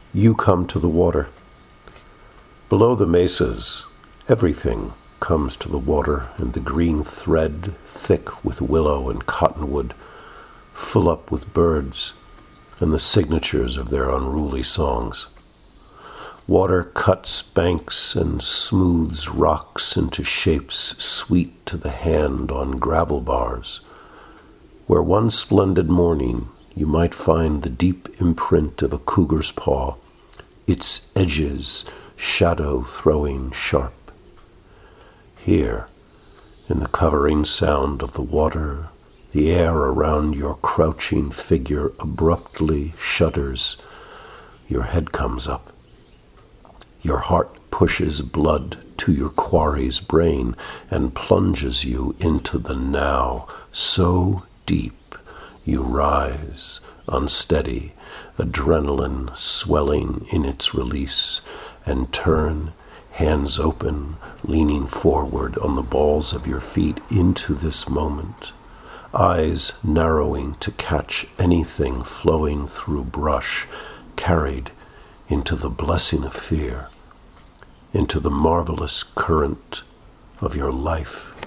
You come to the water. Below the mesas, everything comes to the water, and the green thread, thick with willow and cottonwood, full up with birds and the signatures of their unruly songs. Water cuts banks and smooths rocks into shapes sweet to the hand on gravel bars, where one splendid morning you might find the deep imprint of a cougar's paw, its edges shadow throwing sharp. Here, in the covering sound of the water, the air around your crouching figure abruptly shudders. Your head comes up. Your heart pushes blood to your quarry's brain and plunges you into the now, so deep you rise, unsteady, adrenaline swelling in its release, and turn, hands open, leaning forward on the balls of your feet into this moment, eyes narrowing to catch anything flowing through brush, carried into the blessing of fear, into the marvelous current of your life.